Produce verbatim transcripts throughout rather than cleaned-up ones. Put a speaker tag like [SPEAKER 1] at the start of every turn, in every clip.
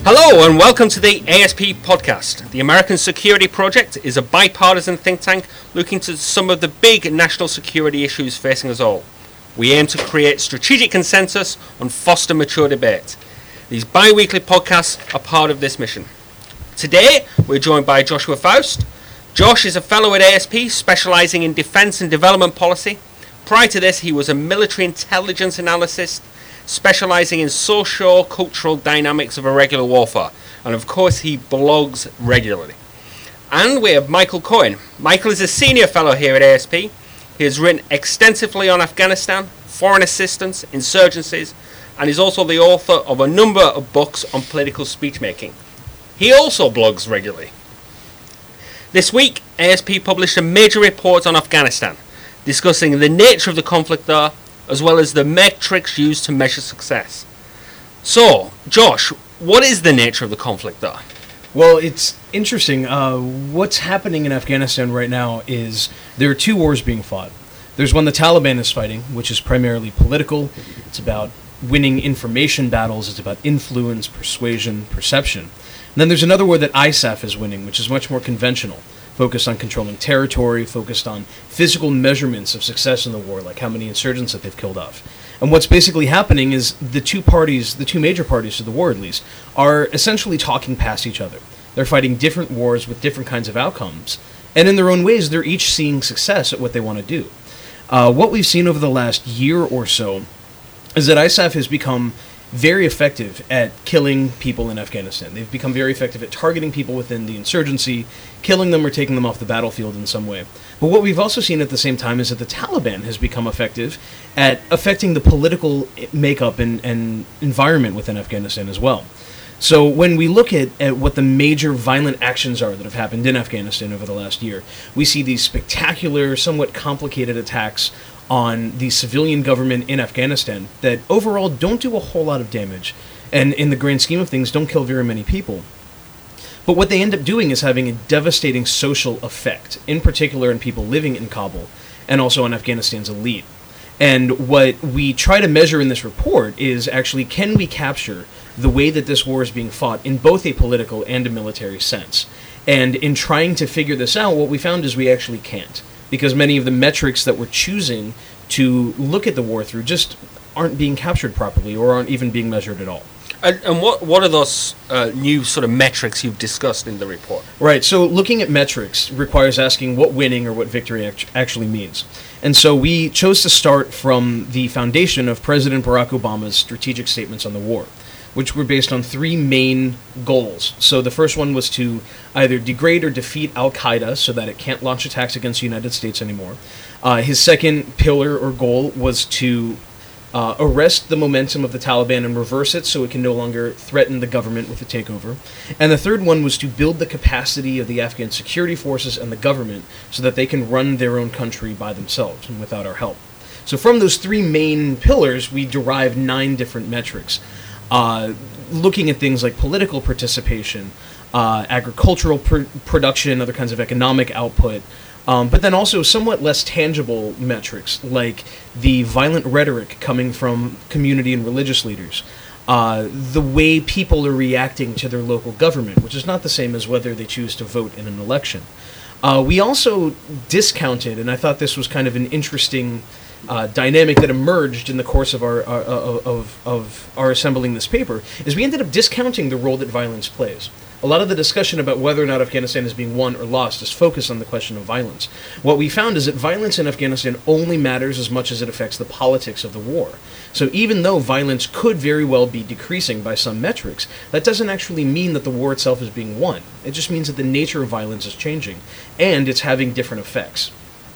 [SPEAKER 1] Hello and welcome to the A S P podcast. The American Security Project is a bipartisan think tank looking to some of the big national security issues facing us all. We aim to create strategic consensus and foster mature debate. These bi-weekly podcasts are part of this mission. Today we're joined by Joshua Faust. Josh is a fellow at A S P specialising in defence and development policy. Prior to this he was a military intelligence analyst specialising in socio-cultural dynamics of irregular warfare, and of course he blogs regularly. And we have Michael Cohen. Michael is a senior fellow here at A S P. He has written extensively on Afghanistan, foreign assistance, insurgencies, and is also the author of a number of books on political speech making. He also blogs regularly. This week, A S P published a major report on Afghanistan, discussing the nature of the conflict there, as well as the metrics used to measure success. So, Josh, what is the nature of the conflict there?
[SPEAKER 2] Well, it's interesting. Uh, what's happening in Afghanistan right now is there are two wars being fought. There's one the Taliban is fighting, which is primarily political. It's about winning information battles. It's about influence, persuasion, perception. And then there's another war that I S A F is winning, which is much more conventional, focused on controlling territory, focused on physical measurements of success in the war, like how many insurgents that they've killed off. And what's basically happening is the two parties, the two major parties to the war at least, are essentially talking past each other. They're fighting different wars with different kinds of outcomes, and in their own ways, they're each seeing success at what they want to do. Uh, what we've seen over the last year or so is that I S A F has become very effective at killing people in Afghanistan. They've become very effective at targeting people within the insurgency, killing them or taking them off the battlefield in some way. But what we've also seen at the same time is that the Taliban has become effective at affecting the political makeup and, and environment within Afghanistan as well. So when we look at, at what the major violent actions are that have happened in Afghanistan over the last year, we see these spectacular, somewhat complicated attacks on the civilian government in Afghanistan that overall don't do a whole lot of damage, and in the grand scheme of things don't kill very many people. But what they end up doing is having a devastating social effect, in particular in people living in Kabul, and also on Afghanistan's elite. And what we try to measure in this report is actually, can we capture the way that this war is being fought in both a political and a military sense? And in trying to figure this out, what we found is we actually can't, because many of the metrics that we're choosing to look at the war through just aren't being captured properly or aren't even being measured at all.
[SPEAKER 1] And, and what what are those uh, new sort of metrics you've discussed in the report?
[SPEAKER 2] Right, so looking at metrics requires asking what winning or what victory act- actually means. And so we chose to start from the foundation of President Barack Obama's strategic statements on the war, which were based on three main goals. So the first one was to either degrade or defeat Al-Qaeda so that it can't launch attacks against the United States anymore. Uh, his second pillar or goal was to uh, arrest the momentum of the Taliban and reverse it so it can no longer threaten the government with a takeover. And the third one was to build the capacity of the Afghan security forces and the government so that they can run their own country by themselves and without our help. So from those three main pillars, we derived nine different metrics. Uh, looking at things like political participation, uh, agricultural pr- production, other kinds of economic output, um, but then also somewhat less tangible metrics like the violent rhetoric coming from community and religious leaders, uh, the way people are reacting to their local government, which is not the same as whether they choose to vote in an election. Uh, we also discounted, and I thought this was kind of an interesting Uh, dynamic that emerged in the course of our uh, of of our assembling this paper, is we ended up discounting the role that violence plays. A lot of the discussion about whether or not Afghanistan is being won or lost is focused on the question of violence. What we found is that violence in Afghanistan only matters as much as it affects the politics of the war. So even though violence could very well be decreasing by some metrics, that doesn't actually mean that the war itself is being won. It just means that the nature of violence is changing, and it's having different effects.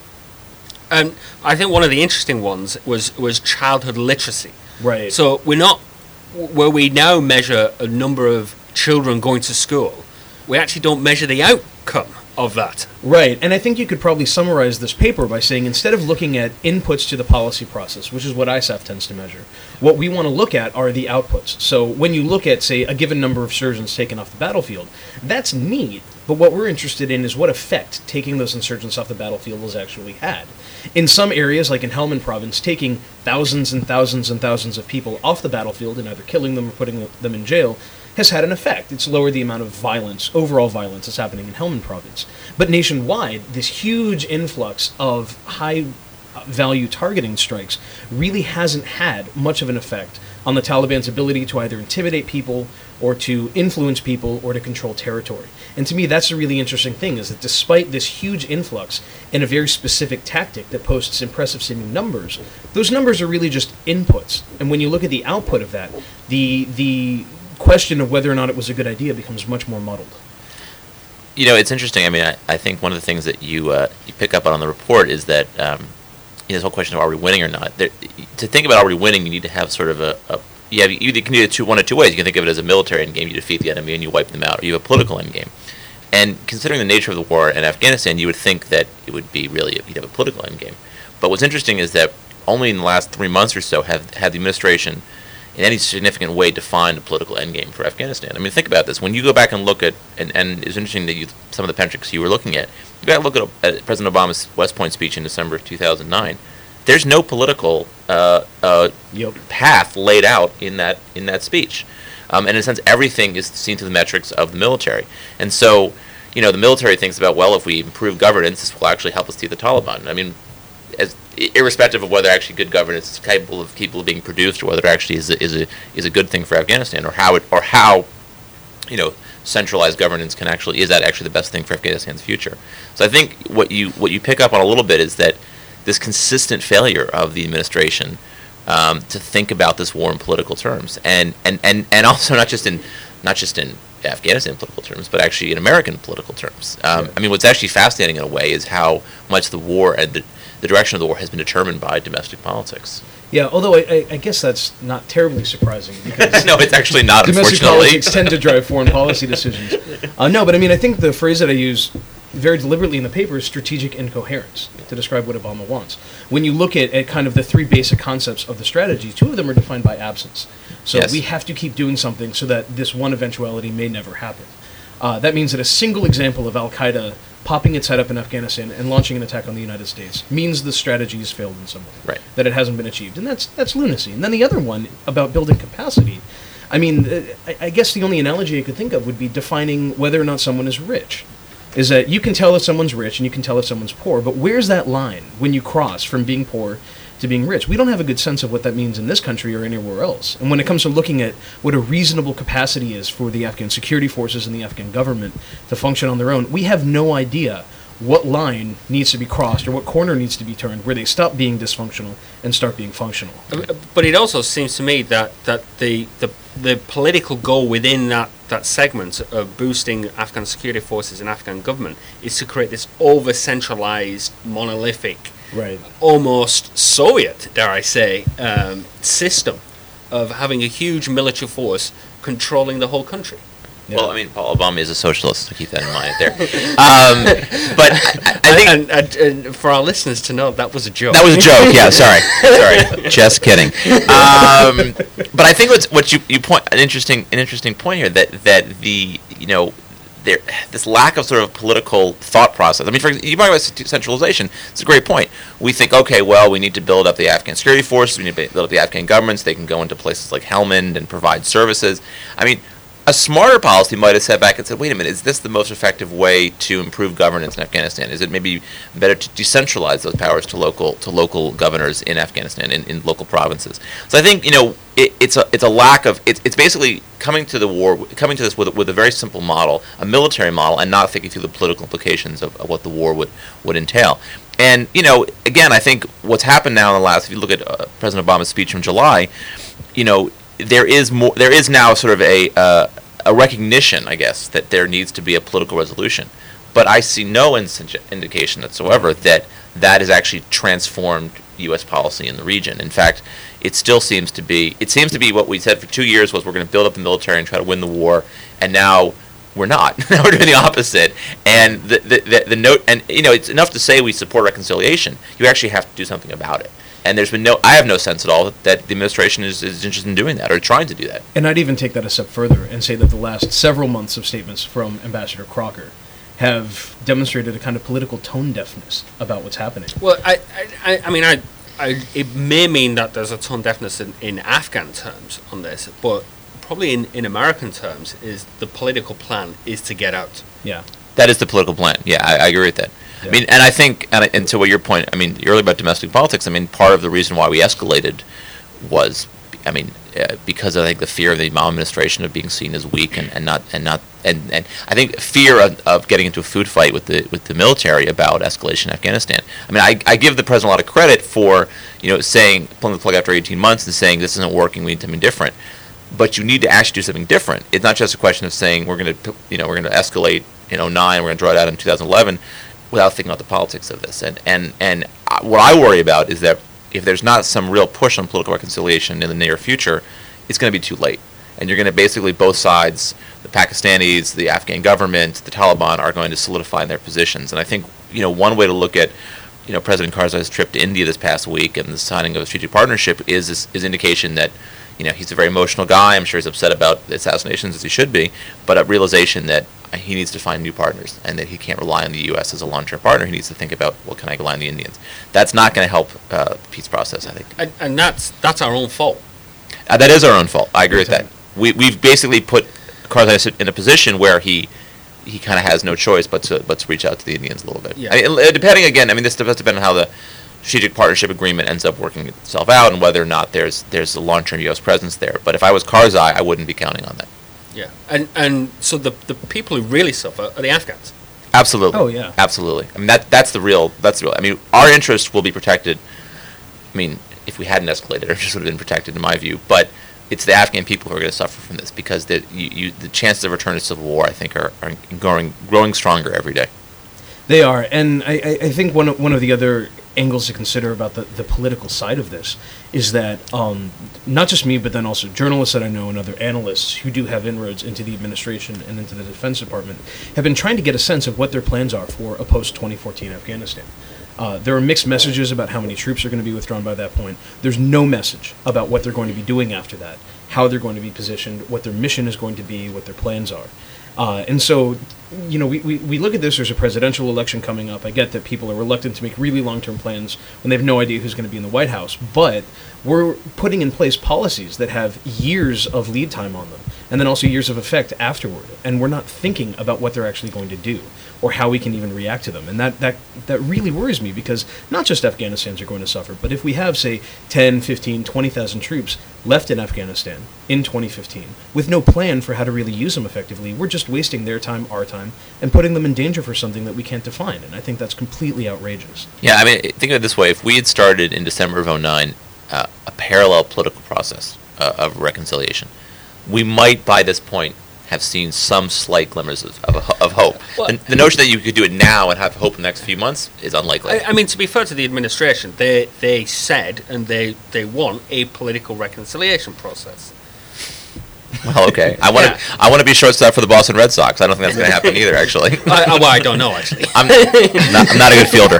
[SPEAKER 1] And I think one of the interesting ones was, was childhood literacy.
[SPEAKER 2] Right.
[SPEAKER 1] So we're not, where we now measure a number of children going to school, we actually don't measure the outcome of that.
[SPEAKER 2] Right, and I think you could probably summarize this paper by saying instead of looking at inputs to the policy process, which is what I S A F tends to measure, what we want to look at are the outputs. So when you look at, say, a given number of surgeons taken off the battlefield, that's neat, But what we're interested in is what effect taking those insurgents off the battlefield has actually had. In some areas, like in Helmand province, taking thousands and thousands and thousands of people off the battlefield and either killing them or putting them in jail has had an effect. It's lowered the amount of violence, overall violence, that's happening in Helmand province. But nationwide, this huge influx of high-value targeting strikes really hasn't had much of an effect on the Taliban's ability to either intimidate people or to influence people or to control territory. And to me, that's a really interesting thing, is that despite this huge influx in a very specific tactic that posts impressive seeming numbers, those numbers are really just inputs. And when you look at the output of that, the the question of whether or not it was a good idea becomes much more muddled.
[SPEAKER 3] You know, it's interesting. I mean, I, I think one of the things that you uh, you pick up on in the report is that um, you know, this whole question of are we winning or not. There, to think about are we winning, you need to have sort of a, a you, have, you can do it two, one of two ways. You can think of it as a military endgame, you defeat the enemy and you wipe them out, or you have a political endgame. And considering the nature of the war in Afghanistan, you would think that it would be really, you'd have a political endgame. But what's interesting is that only in the last three months or so have had the administration in any significant way defined a political endgame for Afghanistan. I mean, think about this. When you go back and look at, and, and it's interesting that you, some of the metrics you were looking at, you got to look at, at President Obama's West Point speech in December of two thousand nine. There's no political uh, uh,
[SPEAKER 2] Yep.
[SPEAKER 3] path laid out in that in that speech. Um, and in a sense, everything is seen through the metrics of the military. And so, you know, the military thinks about, well, if we improve governance, this will actually help us defeat the Taliban. I mean, as irrespective of whether actually good governance is capable of capable of being produced, or whether it actually is a, is a is a good thing for Afghanistan, or how it or how, you know, centralized governance can actually is that actually the best thing for Afghanistan's future. So I think what you what you pick up on a little bit is that this consistent failure of the administration um, to think about this war in political terms, and, and, and, and also not just in not just in Afghanistan political terms, but actually in American political terms. Um,
[SPEAKER 2] Yeah.
[SPEAKER 3] I mean, what's actually fascinating in a way is how much the war and the, the direction of the war has been determined by domestic politics.
[SPEAKER 2] Yeah, although I, I, I guess that's not terribly surprising, because
[SPEAKER 3] No, it's actually not,
[SPEAKER 2] domestic
[SPEAKER 3] unfortunately.
[SPEAKER 2] politics tend to drive foreign policy decisions. Uh, no, but I mean, I think the phrase that I use very deliberately in the paper is strategic incoherence to describe what Obama wants. When you look at, at kind of the three basic concepts of the strategy, two of them are defined by absence. So
[SPEAKER 3] Yes.
[SPEAKER 2] we have to keep doing something so that this one eventuality may never happen. Uh, that means that a single example of al-Qaeda popping its head up in Afghanistan and launching an attack on the United States means the strategy has failed in some way.
[SPEAKER 3] Right.
[SPEAKER 2] That it hasn't been achieved. And that's that's lunacy. And then the other one about building capacity, I mean, uh, I, I guess the only analogy I could think of would be defining whether or not someone is rich. Is that you can tell if someone's rich and you can tell if someone's poor, but where's that line when you cross from being poor to being rich? We don't have a good sense of what that means in this country or anywhere else. And when it comes to looking at what a reasonable capacity is for the Afghan security forces and the Afghan government to function on their own, we have no idea what line needs to be crossed or what corner needs to be turned where they stop being dysfunctional and start being functional.
[SPEAKER 1] Uh, But it also seems to me that, that the, the the political goal within that, that segment of boosting Afghan security forces and Afghan government is to create this over-centralized, monolithic,
[SPEAKER 2] Right.
[SPEAKER 1] almost Soviet, dare I say, um, system of having a huge military force controlling the whole country.
[SPEAKER 2] Yeah.
[SPEAKER 3] Well, I mean, Paul Obama is a socialist, so keep that in mind there. Um, but I, I think...
[SPEAKER 1] And, and, and for our listeners to know, that was a joke.
[SPEAKER 3] That was a joke. Yeah, sorry, sorry, just kidding. Um, but I think what's what you, you point an interesting an interesting point here that that the you know there this lack of sort of political thought process. I mean, for example, you talk about centralization. It's a great point. We think, okay, well, we need to build up the Afghan security forces. We need to build up the Afghan governments. They can go into places like Helmand and provide services. I mean, a smarter policy might have sat back and said, wait a minute, is this the most effective way to improve governance in Afghanistan? Is it maybe better to decentralize those powers to local to local governors in Afghanistan, in, in local provinces? So I think, you know, it, it's a it's a lack of, it, it's basically coming to the war, coming to this with, with a very simple model, a military model, and not thinking through the political implications of, of what the war would, would entail. And, you know, again, I think what's happened now in the last, if you look at uh, President Obama's speech from July, you know, there is more. There is now sort of a uh, a recognition, I guess, that there needs to be a political resolution. But I see no in- indication whatsoever that that has actually transformed U S policy in the region. In fact, it still seems to be. It seems to be what we said for two years was we're going to build up the military and try to win the war, and now we're not. Now we're doing the opposite. And the the, the the note. And you know, it's enough to say we support reconciliation. You actually have to do something about it. And there's been no, I have no sense at all that the administration is, is interested in doing that or trying to do that.
[SPEAKER 2] And I'd even take that a step further and say that the last several months of statements from Ambassador Crocker have demonstrated a kind of political tone deafness about what's happening.
[SPEAKER 1] Well, I, I, I mean, I, I, it may mean that there's a tone deafness in, in Afghan terms on this, but probably in, in American terms, is the political plan is to get out.
[SPEAKER 2] Yeah.
[SPEAKER 3] That is the political plan. Yeah, I, I agree with that.
[SPEAKER 2] Yeah.
[SPEAKER 3] I mean, and I think, and, I, and to what your point, I mean, earlier about domestic politics, I mean, part of the reason why we escalated was, I mean, uh, because I think the fear of the Obama administration of being seen as weak and, and not, and not, and, and I think fear of, of getting into a food fight with the with the military about escalation in Afghanistan. I mean, I, I give the president a lot of credit for, you know, saying, pulling the plug after eighteen months and saying this isn't working, we need something different. But you need to actually do something different. It's not just a question of saying we're going to, you know, we're going to escalate in oh nine, we're going to draw it out in two thousand eleven, without thinking about the politics of this. And and and what I worry about is that if there's not some real push on political reconciliation in the near future, it's going to be too late. And you're going to basically, both sides, the Pakistanis, the Afghan government, the Taliban, are going to solidify their positions. And I think, you know, one way to look at, you know, President Karzai's trip to India this past week and the signing of a strategic partnership is is, is indication that, you know, he's a very emotional guy. I'm sure he's upset about the assassinations, as he should be, but a realization that he needs to find new partners and that he can't rely on the U S as a long-term partner. He needs to think about, well, can I rely on the Indians? That's not going to help uh, the peace process, I think.
[SPEAKER 1] And, and that's that's our own fault.
[SPEAKER 3] Uh, that is our own fault. I agree with that. We, we've basically put Karzai in a position where he he kind of has no choice but to but to reach out to the Indians a little bit.
[SPEAKER 1] Yeah.
[SPEAKER 3] I mean, depending, again, I mean, this does depend on how the strategic partnership agreement ends up working itself out and whether or not there's there's a long-term U S presence there. But if I was Karzai, I wouldn't be counting on that.
[SPEAKER 1] Yeah, and and so the the people who really suffer are the Afghans.
[SPEAKER 3] Absolutely.
[SPEAKER 2] Oh, yeah.
[SPEAKER 3] Absolutely. I mean, that that's the real that's the real. I mean, our interests will be protected. I mean, if we hadn't escalated, our interests would have been protected, in my view. But it's the Afghan people who are going to suffer from this because the you, you, the chances of return to civil war, I think, are, are growing growing stronger every day.
[SPEAKER 2] They are, and I, I I think one of, one of the other angles to consider about the, the political side of this is that um, not just me, but then also journalists that I know and other analysts who do have inroads into the administration and into the Defense Department have been trying to get a sense of what their plans are for a post twenty fourteen Afghanistan. Uh, there are mixed messages about how many troops are going to be withdrawn by that point. There's no message about what they're going to be doing after that, how they're going to be positioned, what their mission is going to be, what their plans are. Uh, and so, you know, we, we, we look at this, there's a presidential election coming up. I get that people are reluctant to make really long-term plans when they have no idea who's going to be in the White House, but we're putting in place policies that have years of lead time on them, and then also years of effect afterward, and we're not thinking about what they're actually going to do, or how we can even react to them. And that, that, that really worries me, because not just Afghanistans are going to suffer, but if we have, say, ten, fifteen, twenty thousand troops left in Afghanistan in twenty fifteen, with no plan for how to really use them effectively, we're just wasting their time, our time, and putting them in danger for something that we can't define. And I think that's completely outrageous.
[SPEAKER 3] Yeah, I mean, think of it this way. If we had started in December of oh nine uh, a parallel political process uh, of reconciliation, we might, by this point, have seen some slight glimmers of, of, of hope.
[SPEAKER 1] Well,
[SPEAKER 3] the, the notion that you could do it now and have hope in the next few months is unlikely.
[SPEAKER 1] I, I mean, to be fair to the administration, they they said and they, they want a political reconciliation process.
[SPEAKER 3] Well, okay. I want to.
[SPEAKER 1] Yeah.
[SPEAKER 3] I want to be shortstop for the Boston Red Sox. I don't think that's going to happen either. Actually,
[SPEAKER 1] I, I, well, I don't know actually.
[SPEAKER 3] I'm not, I'm not a good fielder.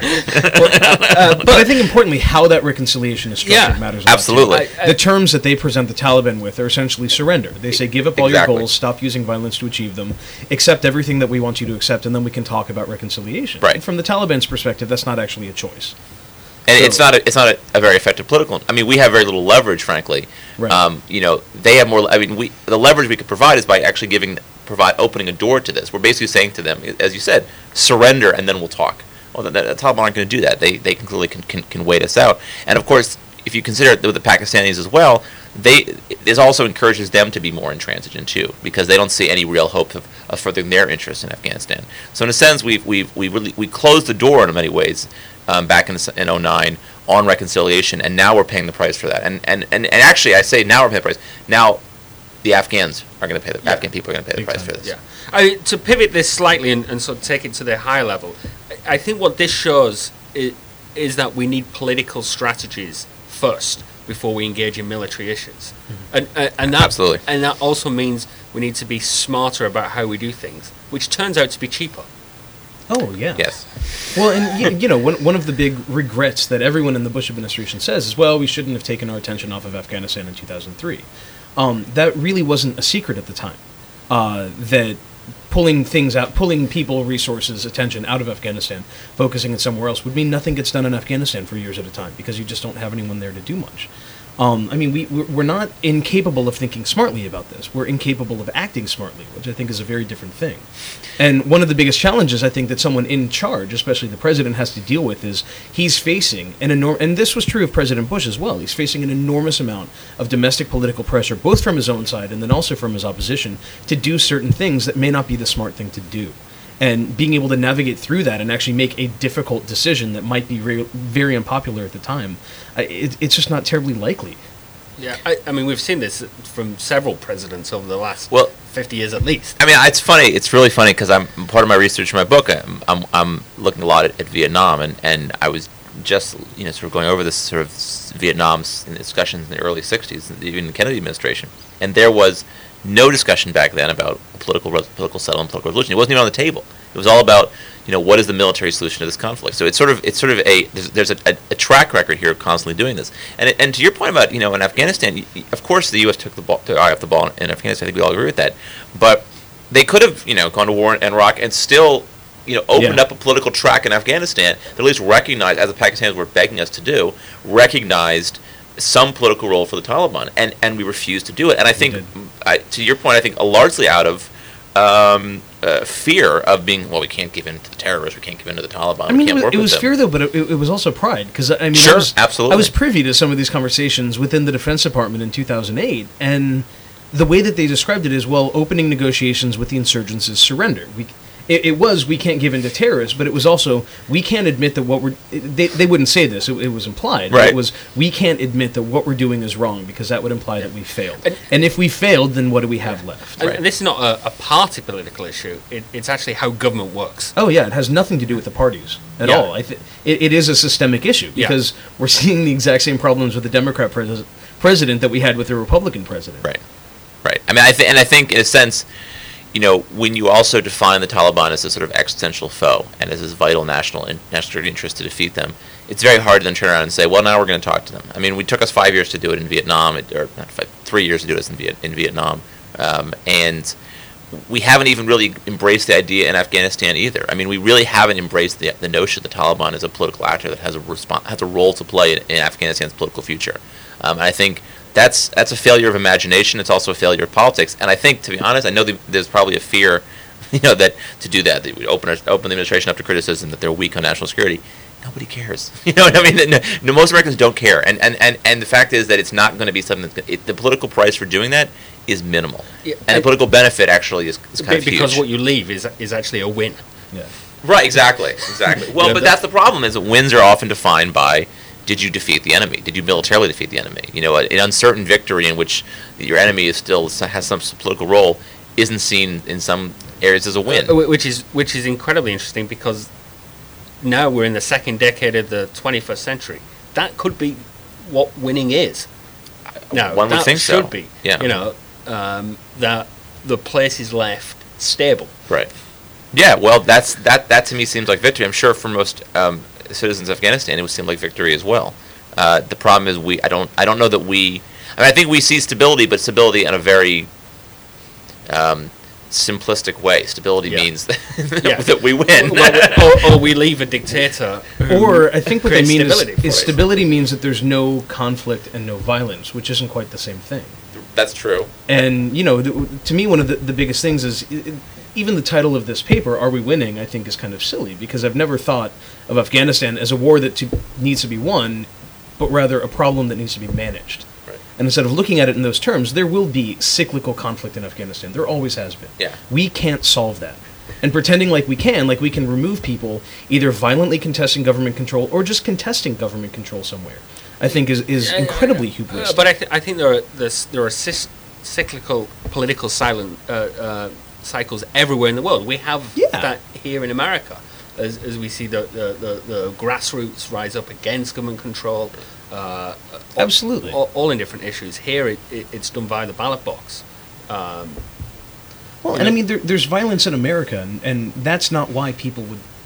[SPEAKER 2] Uh, but I think importantly, how that reconciliation is structured
[SPEAKER 1] Yeah,
[SPEAKER 2] matters a lot, too.
[SPEAKER 3] absolutely.
[SPEAKER 1] I- I-
[SPEAKER 2] The terms that they present the Taliban with are essentially surrender. They say, give up all
[SPEAKER 3] Exactly.
[SPEAKER 2] your goals, stop using violence to achieve them, accept everything that we want you to accept, and then we can talk about reconciliation.
[SPEAKER 3] Right.
[SPEAKER 2] And from the Taliban's perspective, that's not actually a choice.
[SPEAKER 3] And
[SPEAKER 2] So-
[SPEAKER 3] it's not. A, it's not a, a very effective political. I mean, we have very little leverage, frankly.
[SPEAKER 2] Right.
[SPEAKER 3] Um, you know, they have more. I mean, we the leverage we could provide is by actually giving, provide, opening a door to this. We're basically saying to them, as you said, surrender, and then we'll talk. Well, the, the Taliban aren't going to do that. They they can clearly can, can can wait us out. And of course, if you consider it with the Pakistanis as well, they this also encourages them to be more intransigent too, because they don't see any real hope of, of furthering their interests in Afghanistan. So in a sense, we've we've we really we closed the door in many ways um, back in in oh nine on reconciliation, and now we're paying the price for that. And and, and, and actually, I say now we're paying the price. Now, the Afghans are going to pay the
[SPEAKER 1] Yeah.
[SPEAKER 3] Afghan people are going to pay the
[SPEAKER 2] Big
[SPEAKER 3] price
[SPEAKER 2] time.
[SPEAKER 3] for this.
[SPEAKER 1] Yeah. I, to pivot this slightly and, and sort of take it to the higher level, I, I think what this shows is, is that we need political strategies first before we engage in military issues,
[SPEAKER 2] Mm-hmm.
[SPEAKER 1] and uh, and that
[SPEAKER 3] Absolutely.
[SPEAKER 1] and that also means we need to be smarter about how we do things, which turns out to be cheaper.
[SPEAKER 2] Oh, yeah.
[SPEAKER 3] Yes.
[SPEAKER 2] Well, and you, you know, one, one of the big regrets that everyone in the Bush administration says is, well, we shouldn't have taken our attention off of Afghanistan in two thousand three. Um, that really wasn't a secret at the time. Uh, that pulling things out, pulling people, resources, attention out of Afghanistan, focusing it somewhere else would mean nothing gets done in Afghanistan for years at a time because you just don't have anyone there to do much. Um, I mean, we, we're not incapable of thinking smartly about this. We're incapable of acting smartly, which I think is a very different thing. And one of the biggest challenges I think that someone in charge, especially the president, has to deal with is he's facing an enormous, and this was true of President Bush as well, he's facing an enormous amount of domestic political pressure, both from his own side and then also from his opposition, to do certain things that may not be the smart thing to do. And being able to navigate through that and actually make a difficult decision that might be re- very unpopular at the time, I, it, it's just not terribly likely.
[SPEAKER 1] Yeah, I, I mean, we've seen this from several presidents over the last
[SPEAKER 3] well,
[SPEAKER 1] fifty years at least.
[SPEAKER 3] I mean, it's funny. It's really funny because I'm part of my research in my book. I'm I'm, I'm looking a lot at, at Vietnam, and, and I was just you know sort of going over this sort of Vietnam's discussions in the early sixties, even the Kennedy administration, and there was no discussion back then about political political settlement, political resolution. It wasn't even on the table. It was all about, you know, what is the military solution to this conflict. So it's sort of it's sort of a there's, there's a, a, a track record here of constantly doing this. And it, and to your point about, you know, in Afghanistan, of course the U S took the ball, took the eye off the ball in Afghanistan. I think we all agree with that. But they could have, you know, gone to war in Iraq and still, you know, opened
[SPEAKER 2] Yeah.
[SPEAKER 3] up a political track in Afghanistan that at least recognized, as the Pakistanis were begging us to do, recognized some political role for the Taliban, and, and we refused to do it. And I think, I, to your point, I think largely out of um, uh, fear of being, well, we can't give in to the terrorists, we can't give in to the Taliban,
[SPEAKER 2] I mean,
[SPEAKER 3] we can't
[SPEAKER 2] it was,
[SPEAKER 3] work
[SPEAKER 2] it
[SPEAKER 3] with
[SPEAKER 2] was
[SPEAKER 3] them.
[SPEAKER 2] fear, though, but it, it was also pride. Because I mean,
[SPEAKER 3] Sure,
[SPEAKER 2] I was,
[SPEAKER 3] absolutely.
[SPEAKER 2] I was privy to some of these conversations within the Defense Department in two thousand eight, and the way that they described it is, well, opening negotiations with the insurgents is surrender. We, it, it was, we can't give in to terrorists, but it was also, we can't admit that what we're, they, they wouldn't say this, it, it was implied.
[SPEAKER 3] Right.
[SPEAKER 2] It was, we can't admit that what we're doing is wrong, because that would imply that we failed.
[SPEAKER 1] And-
[SPEAKER 2] And if we failed, then what do we have left?
[SPEAKER 1] And
[SPEAKER 3] Right.
[SPEAKER 1] this is not a, a party political issue. It, it's actually how government works.
[SPEAKER 2] Oh yeah, it has nothing to do with the parties at
[SPEAKER 1] Yeah.
[SPEAKER 2] all. I th- it, it is a systemic issue
[SPEAKER 1] Yeah.
[SPEAKER 2] because we're seeing the exact same problems with the Democrat pres- president that we had with the Republican president.
[SPEAKER 3] Right, right. I mean, I th- and I think in a sense, you know, when you also define the Taliban as a sort of existential foe and as this vital national in- national security interest to defeat them, it's very hard to then turn around and say, well, now we're going to talk to them. I mean, it took us five years to do it in Vietnam, it, or not five, three years to do this in, Viet- in Vietnam, um, and we haven't even really embraced the idea in Afghanistan either. I mean, we really haven't embraced the, the notion that the Taliban is a political actor that has a respons- has a role to play in, in Afghanistan's political future. Um, and I think that's that's a failure of imagination. It's also a failure of politics. And I think, to be honest, I know the, there's probably a fear, you know, that to do that, that we open our, open the administration up to criticism that they're weak on national security. Nobody cares. You know what I mean? No, no, most Americans don't care. And, and, and, and the fact is that it's not going to be something that's it, the political price for doing that is minimal.
[SPEAKER 1] Yeah,
[SPEAKER 3] and the
[SPEAKER 1] and-
[SPEAKER 3] political benefit actually is, is kind of
[SPEAKER 1] because
[SPEAKER 3] huge.
[SPEAKER 1] what you leave is is actually a win.
[SPEAKER 2] Yeah.
[SPEAKER 3] Right, exactly, exactly. Well,
[SPEAKER 2] Yeah,
[SPEAKER 3] but
[SPEAKER 2] that-
[SPEAKER 3] that's the problem is that wins are often defined by, did you defeat the enemy? Did you militarily defeat the enemy? You know, an uncertain victory in which your enemy is still has some political role isn't seen in some areas as a win.
[SPEAKER 1] Uh, Which is which is incredibly interesting because now we're in the second decade of the twenty-first century. That could be what winning is. Now,
[SPEAKER 3] One would
[SPEAKER 1] that
[SPEAKER 3] think so.
[SPEAKER 1] should be.
[SPEAKER 3] Yeah.
[SPEAKER 1] You know, um, that the place is left stable.
[SPEAKER 3] Right. Yeah, well, that's that. That to me seems like victory. I'm sure for most um, citizens of Afghanistan, it would seem like victory as well. Uh, the problem is we. I don't. I don't know that we. I mean, I think we see stability, but stability in a very um, simplistic way. Stability
[SPEAKER 1] Yeah.
[SPEAKER 3] means
[SPEAKER 1] Yeah.
[SPEAKER 3] that we win.
[SPEAKER 1] or, or we leave a dictator. who
[SPEAKER 2] Or I think what they
[SPEAKER 1] creates
[SPEAKER 2] mean is,
[SPEAKER 1] stability for
[SPEAKER 2] is
[SPEAKER 1] us.
[SPEAKER 2] stability means that there's no conflict and no violence, which isn't quite the same thing.
[SPEAKER 3] That's true.
[SPEAKER 2] And, you know, th- to me, one of the, the biggest things is i i even the title of this paper, Are We Winning?, I think is kind of silly, because I've never thought of Afghanistan as a war that to, needs to be won, but rather a problem that needs to be managed.
[SPEAKER 3] Right.
[SPEAKER 2] And instead of looking at it in those terms, there will be cyclical conflict in Afghanistan. There always has been.
[SPEAKER 3] Yeah.
[SPEAKER 2] We can't solve that. And pretending like we can, like we can remove people either violently contesting government control or just contesting government control somewhere, I think is, is
[SPEAKER 1] Yeah,
[SPEAKER 2] incredibly
[SPEAKER 1] yeah.
[SPEAKER 2] hubristic.
[SPEAKER 1] Uh, but I, th- I think there are there's, there are cis- cyclical political silent uh, uh, cycles everywhere in the world. We have
[SPEAKER 2] Yeah.
[SPEAKER 1] that here in America, as, as we see the, the, the, the grassroots rise up against government control. Uh, all-
[SPEAKER 2] Absolutely.
[SPEAKER 1] all, all in different issues. Here, it, it, it's done via the ballot box. Um,
[SPEAKER 2] Well,
[SPEAKER 1] You
[SPEAKER 2] and I
[SPEAKER 1] know-
[SPEAKER 2] mean, there, there's violence in America, and, and that's not why people would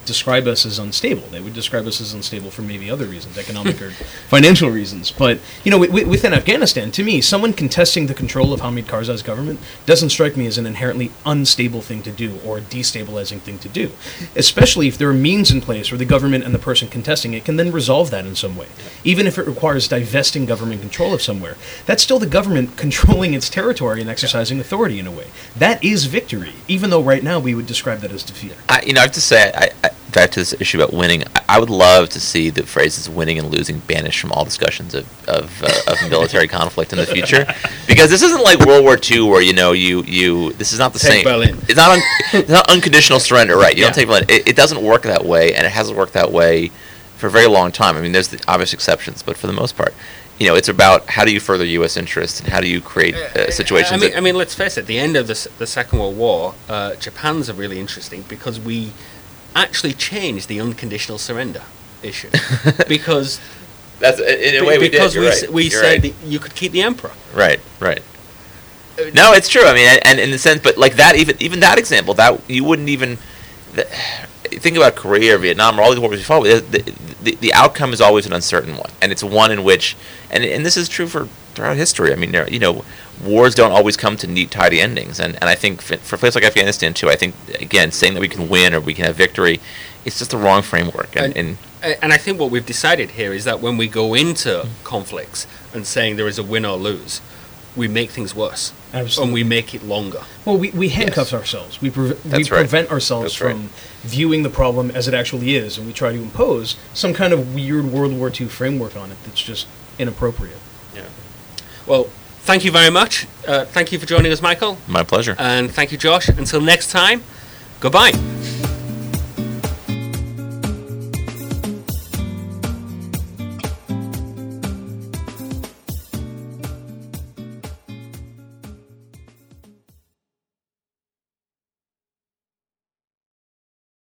[SPEAKER 2] describe us as unstable. They would describe us as unstable for maybe other reasons, economic or financial reasons. But, you know, w- w- within Afghanistan, to me, someone contesting the control of Hamid Karzai's government doesn't strike me as an inherently unstable thing to do or a destabilizing thing to do, especially if there are means in place where the government and the person contesting it can then resolve that in some way. Even if it requires divesting government control of somewhere, that's still the government controlling its territory and exercising authority in a way. That is victory, even though right now we would describe that as defeat.
[SPEAKER 3] I, you know, I have to say, I, I, back to this issue about winning, I, I would love to see the phrases winning and losing banished from all discussions of of, uh, of military conflict in the future, because this isn't like World War Two where, you know, you, you this is not the
[SPEAKER 2] Take
[SPEAKER 3] same.
[SPEAKER 2] Berlin.
[SPEAKER 3] It's not un, it's not unconditional surrender, right? You
[SPEAKER 2] Yeah.
[SPEAKER 3] don't take Berlin. It, it doesn't work that way, and it hasn't worked that way for a very long time. I mean, there's the obvious exceptions, but for the most part, you know, it's about how do you further U S interests and how do you create uh, situations.
[SPEAKER 1] I mean,
[SPEAKER 3] that,
[SPEAKER 1] I mean, let's face it. The end of the, s- the Second World War, uh, Japan's are really interesting because we actually changed the unconditional surrender issue because
[SPEAKER 3] that's in a way we did.
[SPEAKER 1] because
[SPEAKER 3] You're
[SPEAKER 1] we
[SPEAKER 3] right.
[SPEAKER 1] s- we
[SPEAKER 3] You're
[SPEAKER 1] said
[SPEAKER 3] right.
[SPEAKER 1] that you could keep the emperor.
[SPEAKER 3] Right, right. No, it's true. I mean, and, and in the sense, but like that, even even that example, that you wouldn't even the, think about Korea or Vietnam or all these wars we fought. The, the, the, the outcome is always an uncertain one, and it's one in which, and and this is true for throughout history. I mean, there, you know, wars don't always come to neat, tidy endings, and and I think for, for a place like Afghanistan too, I think again saying that we can win or we can have victory, it's just the wrong framework, and. and
[SPEAKER 1] A- And I think what we've decided here is that when we go into conflicts and saying there is a win or lose, we make things worse.
[SPEAKER 2] Absolutely.
[SPEAKER 1] And we make it longer.
[SPEAKER 2] Well, we, we handcuff
[SPEAKER 3] Yes.
[SPEAKER 2] ourselves. We, pre- we
[SPEAKER 3] That's right.
[SPEAKER 2] prevent ourselves
[SPEAKER 3] That's right.
[SPEAKER 2] from viewing the problem as it actually is, and we try to impose some kind of weird World War Two framework on it that's just inappropriate.
[SPEAKER 1] Yeah. Well, thank you very much. Uh, thank you for joining us, Michael.
[SPEAKER 3] My pleasure.
[SPEAKER 1] And thank you, Josh. Until next time, goodbye.